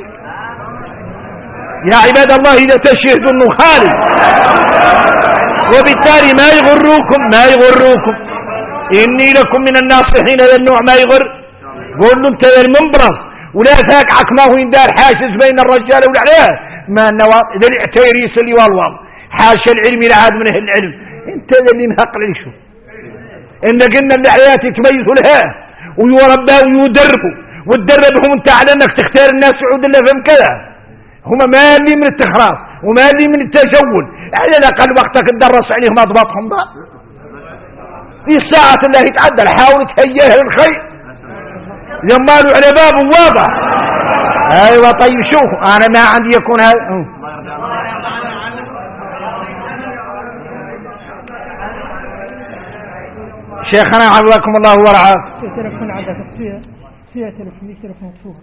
يا عباد الله إذا تشهدوا أنه خالد وبالتالي ما يغروكم ما يغروكم إني لكم من الناصحين هذا النوع ما يغر قول له انت المنبرص ولا تاقعك ما هو يندار حاشز بين الرجال والعليات ما النواط ذا الاعتيريس اللي والله حاشا العلم لعاد من أهل العلم انت ذا اللي مهق ليشو إن قلنا العليات يتميزوا لها ويربوا ويدربوا وتدربهم انت على انك تختار الناس يعود الله فهم كذا هم ما لي من التخراص وما لي من التجول على الأقل وقتك تدرس عليهم أضباطهم ضاء في الساعة الله يتعدل حاول تهيئها للخير يمالوا على باب واضح. ايوه طيب شوف انا ما عندي يكون هذا شيخنا عافاكم الله ورعاكم تلفون عندك فيها فيها تلفون تلفون مدفوع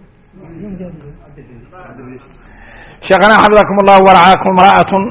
شيخنا حفظكم الله ورعاكم امرأة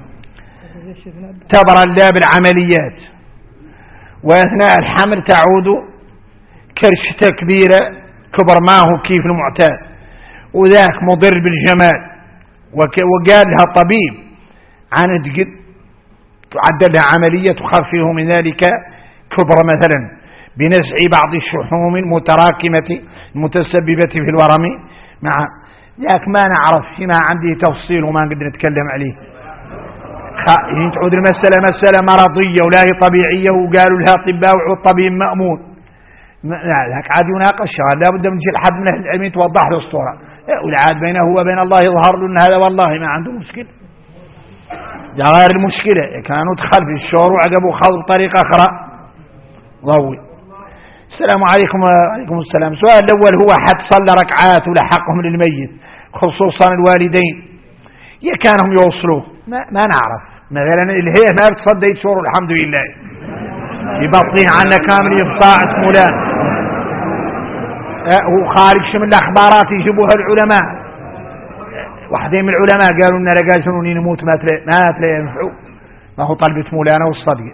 تبرى الله بالعمليات واثناء الحمل تعود كرشة كبيرة كبر معه كيف المعتاد وذاك مضر بالجمال وقال لها الطبيب عن قد تعدل لها عملية تخففه من ذلك كبر مثلا بنزع بعض الشحوم المتراكمة المتسببة في الورم مع ذاك ما نعرف فيما عندي تفصيل وما نقدر نتكلم عليه تعود المسألة مسألة مرضية ولا هي طبيعية وقالوا لها طباء والطبيب مأمون ذاك عاد يناقش لا بد من جيل حد من أهل العلم توضح له الصورة والعاد بينه وبين الله يظهر له أن هذا والله ما عنده مشكلة غير المشكلة كانوا دخل في الشعور وعقبوا خاضوا بطريقة أخرى ضوي. السلام عليكم وعليكم السلام. سؤال الأول هو حد صلى ركعات ولحقهم للميت خصوصا الوالدين يا كانهم يوصلوه ما, ما نعرف مثلا اللي هي ما بتصدق شعور الحمد لله يبطيه عنا كامل يبطاعة مولان وخارج من الأخبارات يجيبوها العلماء. واحدين من العلماء قالوا لنا لقاسوني نموت ما تلاقي ما تلاقي ينفعوا، ما هو طلبة مولانا والصدقة،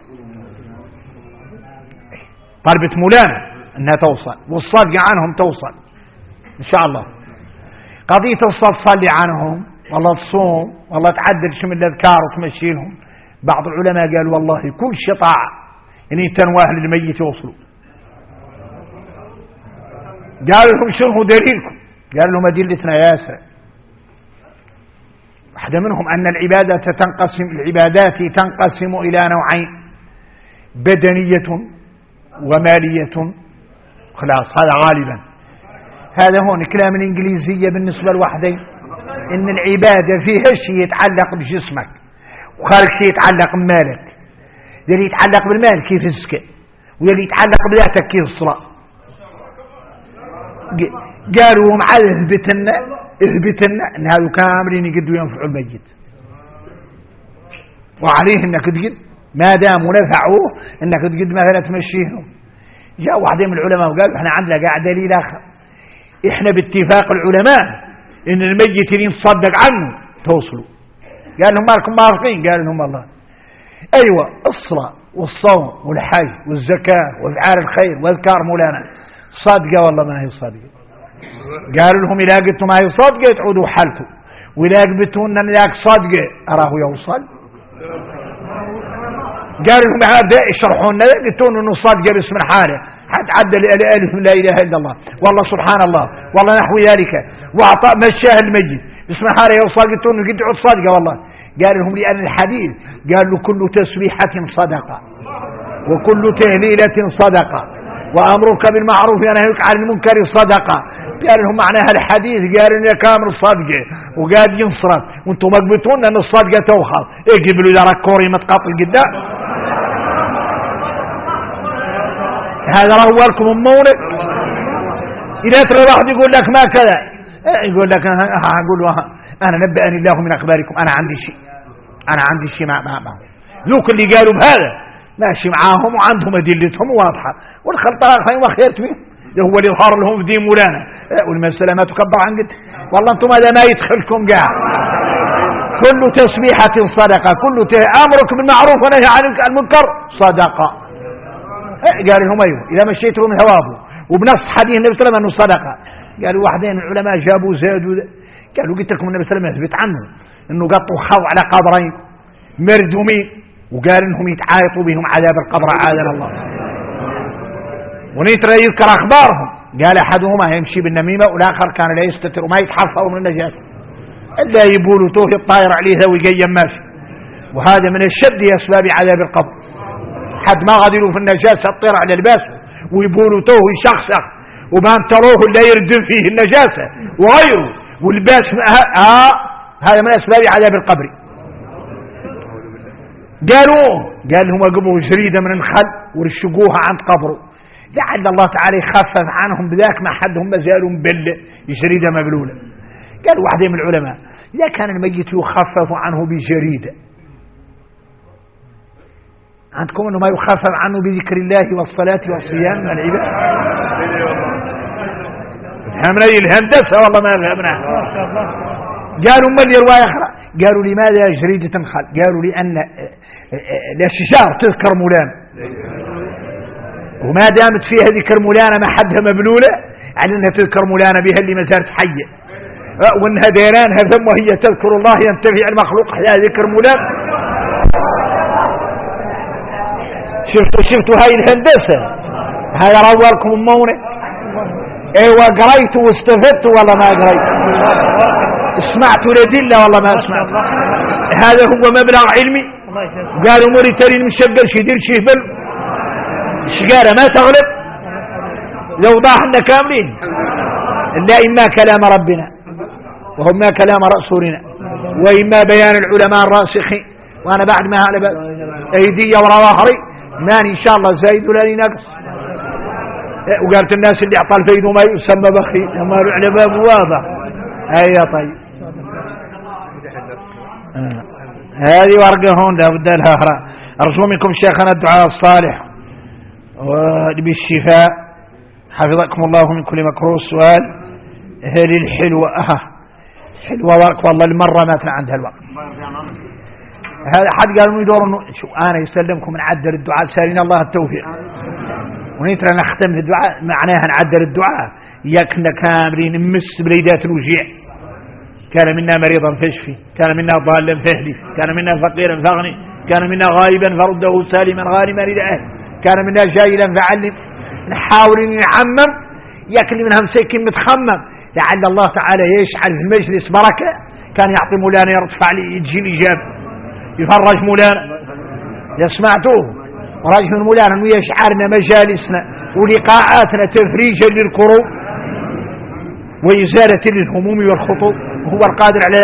طلبة مولانا انها توصل والصدقة عنهم توصل ان شاء الله. قضية الصلاة تصلي عنهم والله تصوم والله تعدل شو من الأذكار وتمشيلهم. بعض العلماء قالوا والله كل شيء طاعة يعني تنواه للميت يوصلوا. قالوا لهم شنو دليلكم؟ قالوا لهم أدلتنا ياسر. واحدة منهم أن العبادة تنقسم العبادات تنقسم إلى نوعين، بدنية ومالية. خلاص هذا غالبا هذا هون كلام الإنجليزية بالنسبة لوحدين، إن العبادة فيها شيء يتعلق بجسمك وخارج شيء يتعلق بمالك. يلي يتعلق بالمال كيف الزكاة، ويلي يتعلق بذاتك كيف الصلاة. قالوا معاه اثبتنا اثبتنا ان هذو كاملين يقدروا ينفعوا الميت، وعليه انك تقد ما داموا نفعوه انك تقد مثلا تمشيهم. جاء واحد من العلماء وقال احنا عندنا قاعد دليل اخر، احنا باتفاق العلماء ان الميت اللي نصدق عنه توصلوا. قال لهم مالكم معرفين؟ قال لهم الله ايوه الصلاة والصوم والحج والزكاة وافعال الخير واذكار مولانا صدقة والله ما هي صدقة. قالوا لهم إذا قلتوا ما هي صدقة تعودوا حالته، وإذا قلتوا أن ذاك صدقة أراه يوصل. قالوا لهم هذا يشرحون لنا، قلتوا أنه صدقة باسم حاله حد عدل الألف من لا إله إلا الله والله سبحان الله والله نحو ذلك وأعطى مشاه الميت باسم حاله يوصل. قلتوا أنه قد تعود صدقة والله. قال لهم لأن الحديث قال له كل تسبيحة صدقة وكل تهليلة صدقة وأمرك بالمعروف ونهيك عن المنكر صدقة. قال لهم معناها الحديث قال إن كامل صدقة وقال ينصرف وانتم مقبتون أن الصدقة توخر. ايه قبلوا إذا ركوري متقاطل قدام هذا رهو لكم المولد. إذا ترى واحد يقول لك ما كذا يقول لك أقول أنا نبأني الله من أخباركم، أنا عندي شيء أنا عندي شيء مع مع مع ذوك اللي قالوا بهذا ماشي معاهم وعندهم أدلتهم واضحة والخلطة خير وخيرت فيه هو اللي يظهر لهم في دين مولانا. والمسألة ما تكبر عن قد والله أنتم هذا ما يدخلكم قاع. كل تسبيحة صدقة كل أمرك بالمعروف ونهي عن المنكر صدقة. قال لهم أيوه إذا مشيتوا من هوابه وبنص حديث النبي صلى الله عليه وسلم أنه صدقة. قالوا واحدين من العلماء جابوا زادوا قالوا قلت لكم النبي صلى الله عليه وسلم يثبت عنه انه قطوا خض على قبرين مردومين وقال انهم يتعايطوا بهم عذاب القبر عاذنا الله. ونيترى يذكر اخبارهم قال احدهما يمشي بالنميمه والاخر كان لا يستتر وما يتحفظ من النجاسه الا يبولوا توه الطاير عليه ويقيم ماشي. وهذا من الشد اسباب عذاب القبر. حد ما غادروا في النجاسه الطير على لباسه ويبولوا توه يشخشخ وما انتروه الا يردم فيه النجاسه وغيره والباس آه هذا من أسباب عذاب القبر. قالوا قال لهم اقبوا جريدة من الخل ورشقوها عند قبره لعل الله تعالى يخفف عنهم بذاك ما حدهم ما زالوا مبلة جريدة مبلولة. قال واحد من العلماء إذا كان الميت يخفف عنه بجريدة عندكم أنه ما يخفف عنه بذكر الله والصلاة والصيام من العباد؟ همنا الهندسة والله ما فهمنا. قالوا ما اللي رواية أخرى قالوا لماذا جريدة خل؟ قالوا لأن الأشجار تذكر مولانا وما دامت فيها ذكر مولانا ما حدها مبلولة على أنها تذكر مولانا بها اللي ما زالت حية وأنها ديرانها ثم وهي تذكر الله ينتفع المخلوق على ذكر مولانا. شفتوا شفتوا هاي الهندسة هذا روالكم المونة. ايوه قريت واستفدت والله ما قريت سمعت الادله والله ما سمعت. هذا هو مبلغ علمي. قالوا موريترين مشقل شدير شيبل الشقاره ما تغلب لو ضاحنا كاملين الا اما كلام ربنا وهم ما كلام رسولنا واما بيان العلماء الراسخين. وانا بعد ما هذا ايدي ورا ظهري ماني ان شاء الله زايد ولا لي نقص. وقالت الناس اللي اعطى الفيد وما يسمى بخيل وما على باب واضح. اي طيب آه. هذه ورقه هون لابد لها اخرى. ارجو منكم شيخنا الدعاء الصالح بالشفاء حفظكم الله من كل مكروه. السؤال: هل الحلوة أه حلوة والله المرة ما كان عندها الوقت. هذا حد قال انه يدور انه شو انا يسلمكم نعدل الدعاء سالين الله التوفيق ونترى نختم في الدعاء معناها نعدل الدعاء يكن كامرين نمس بليدات الوجيع. كان منا مريضا فاشفي، كان منا ضالا فاهدي، كان منا فقيرا فاغني، كان منا غائبا فرده سالما غانما الى اهله، كان منا جاهلا فعلم. نحاول نعمم يكن منها مساكين متخمم لعل الله تعالى يشعل في المجلس بركه. كان يعطي مولانا يرفع لي يجي الاجابه يفرج مولانا يسمعتوه وراجع من مولانا انه يشعرنا مجالسنا ولقاءاتنا تفريجا للكروب وإزالة للهموم والخطوب. هو القادر على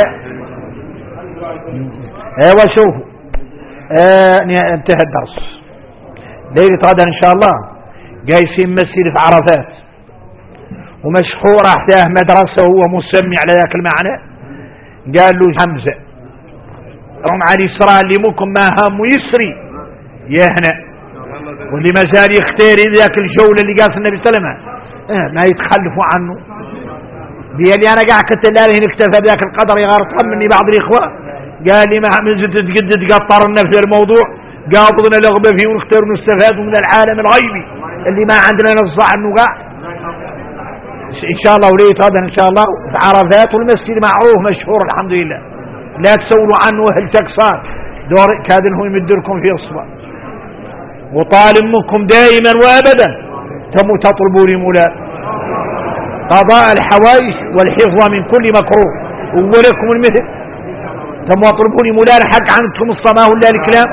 ايوه شوفوا آه انتهى الدرس. ليلة غدا ان شاء الله جايسين مسير في عرفات ومشهور احداه مدرسة هو مسمي على ذاك المعنى. قال له حمزة هم على الإسراء اللي ممكن ما هم يسري يهنأ واللي ما زال يختار ذاك الجولة اللي قال النبي صلى الله عليه وسلم اه ما يتخلفوا عنه. بيالي أنا قاعد كنت لا لهن اكتفى بذاك القدر يغرط مني بعض الإخوة. قال لي ما من زدت تقد تقطرنا في الموضوع قابضنا لغبة فيه ونختار نستفاد من العالم الغيبي اللي ما عندنا نصع انه قاع ان شاء الله. وليه غدا ان شاء الله في عرفات والمسجد معروف مشهور الحمد لله. لا تسولوا عنه اهل تكسار دور كاد هو يمدلكم في الصبر. وطالب منكم دائما وابدا تموا تطلبوا لي مولا قضاء الحوائج والحفظ من كل مكروه ولكم المثل تموا تطلبوا لي مولا حق عنكم الصماء ولا الكلام.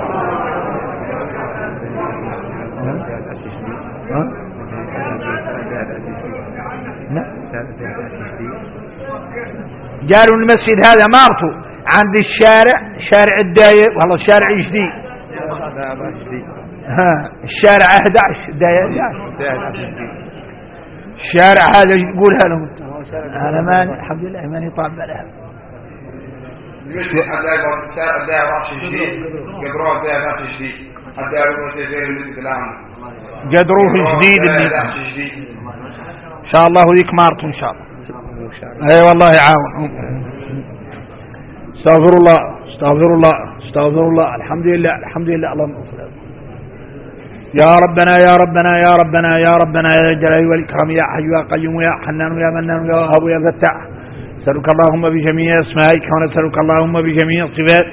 قالوا المسجد هذا مارته عند الشارع شارع الداير والله شارع جديد ها الشارع أحد عشر داير الشارع هذا يقولها لهم أنا ما الحمد لله ماني طالب لها شارع الداير عشر جديد قدروه الداير عشر جديد قدروه جديد إن شاء الله ذيك مارته إن شاء الله. اي والله يعاون. استغفر الله استغفر الله استغفر الله الحمد لله الحمد لله اللهم صل يا ربنا يا ربنا يا ربنا يا ربنا يا الجلال والإكرام يا حي يا قيوم يا حنان يا منان يا وهاب يا فتاح. نسألك اللهم بجميع اسمائك ونسألك اللهم بجميع صفاتك.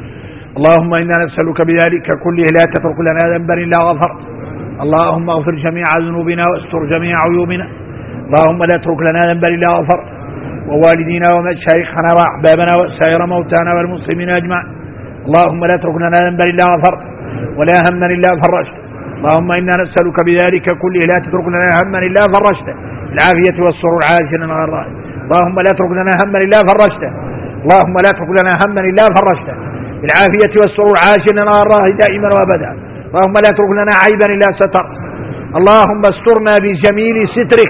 اللهم إنا نسألك بذلك كله لا تترك لنا ذنبا إلا غفرت. اللهم اغفر جميع ذنوبنا واستر جميع عيوبنا. اللهم لا تترك لنا ذنبا إلا غفرت ووالدينا ومشايخنا وأحبابنا وسائر موتانا والمسلمين أجمعين. اللهم لا تترك لنا ذنبا إلا غفرت ولا هما إلا فرجت. اللهم إنا نسألك بذلك كله لا تترك لنا هما إلا فرجته العافية والسرور عاجلا غير رائع. اللهم لا تترك لنا هما إلا فرجته. اللهم لا تترك لنا هما إلا فرجته العافية والسرور عاجلا غير رائع دائما وأبدا. اللهم لا تترك لنا عيبا إلا سترت. اللهم استرنا بجميل سترك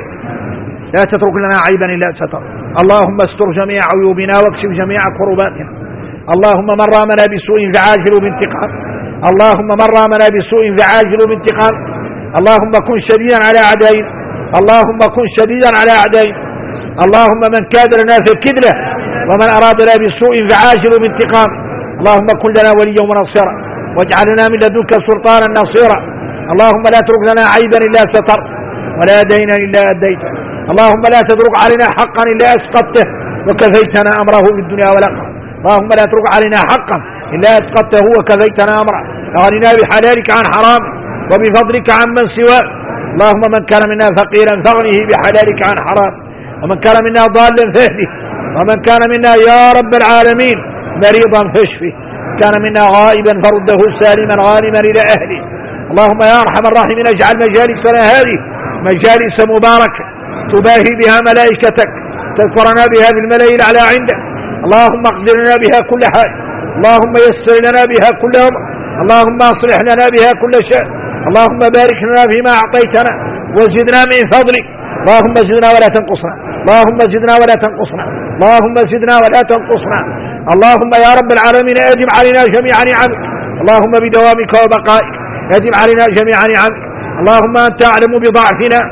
لا تترك لنا عيبا إلا ستر. اللهم استر جميع عيوبنا واكشف جميع كرباتنا. اللهم من رامنا بسوء فعاجل بانتقام. اللهم من رامنا بسوء فعاجل بانتقام. اللهم كن شديدا على أعدائنا. اللهم كن شديدا على أعدائنا. اللهم من كاد لنا فكد له ومن أرادنا بسوء فعاجل بانتقام. اللهم كن لنا وليا ونصيرا واجعلنا من لدنك سلطانا نصيرا. اللهم لا تترك لنا عيبا إلا ستر ولا دينا إلا أديته. اللهم لا تترك علينا حقا إلا أسقطته وكفيتنا أمره في الدنيا والآخرة. اللهم لا تترك علينا حقا إلا أسقطته وكفيتنا أمره. أغننا بحلالك عن حرام وبفضلك عن من سواك. اللهم من كان منا فقيرا فاغنه بحلالك عن حرام ومن كان منا ضالا فاهده ومن كان منا يا رب العالمين مريضا فاشفه كان منا غائبا فرده سالما غانما إلى أهله. اللهم يا أرحم الراحمين اجعل مجالسنا هذه مجالس مباركة تباهي بها ملائكتك تذكرنا بها بالملائكة الأعلى عندك. اللهم اقدر لنا بها كل حال. اللهم يسر لنا بها كل أمر. اللهم اصلح لنا بها كل شيء. اللهم بارك لنا فيما أعطيتنا وزدنا من فضلك. اللهم زدنا ولا تنقصنا. اللهم زدنا ولا تنقصنا. اللهم زدنا ولا تنقصنا. اللهم يا رب العالمين أدم علينا جميع نعمك. اللهم بدوامك وبقائك أدم علينا جميع نعمك. اللهم أنت أعلم بضعفنا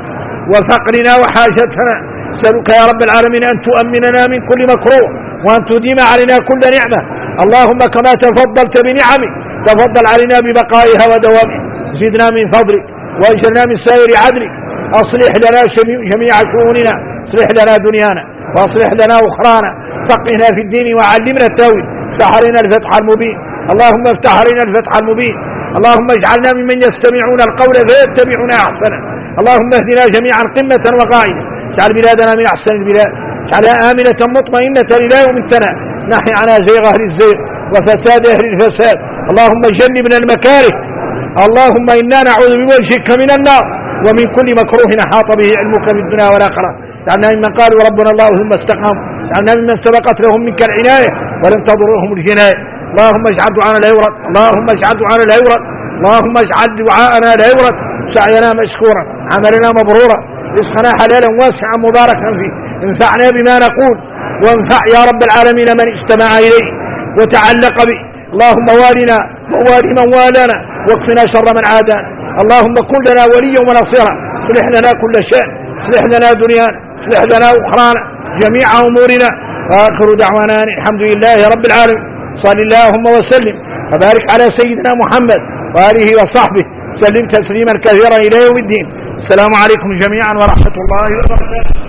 وفقرنا وحاجتنا. نسألك يا رب العالمين أن تؤمننا من كل مكروه، وأن تديم علينا كل نعمة. اللهم كما تفضلت بنعمك تفضل علينا ببقائها ودوامها. زدنا من فضلك واجعلنا من سائر عدلك. أصلح لنا جميع شؤوننا، اصلح لنا دنيانا واصلح لنا أخرانا. فقهنا في الدين وعلمنا التاويل. افتح علينا الفتح المبين، اللهم افتح علينا الفتح المبين. اللهم اجعلنا ممن يستمعون القول فيتبعون أحسنه. اللهم اهدنا جميعا قمة وقائمة. اجعل بلادنا من أحسن البلاد، اجعلها آمنة مطمئنة إلى يوم التناد. نحي عنا زيغ أهل الزيغ وفساد أهل الفساد. اللهم جنبنا المكاره. اللهم إنا نعوذ بوجهك من النار ومن كل مكروه أحاط به علمك في الدنيا والآخرة. اجعلنا ممن قالوا ربنا الله ثم استقاموا. اجعلنا ممن سبقت لهم منك العناية ولم تضرهم الجناية. اللهم اجعل دعاءنا لا يورد، اللهم اجعل دعاءنا لا يورد، اللهم اجعل دعاءنا لا يورد. سعينا مشكورا، عملنا مبرورا، رزقنا حلالا واسعا مباركا فيه. انفعنا بما نقول، وانفع يا رب العالمين من استمع إليه وتعلق به. اللهم والنا ووالي من والانا، واكفنا شر من عادانا. اللهم كن لنا وليا ونصيرا. اصلح لنا كل شيء، اصلح لنا دنيانا، اصلح لنا أخرانا، جميع أمورنا. وآخر دعوانا الحمد لله رب العالمين. صل اللهم وسلم وبارك على سيدنا محمد وآله وصحبه، سلم تسليما كثيرا إلى يوم الدين. السلام عليكم جميعا ورحمة الله وبركاته.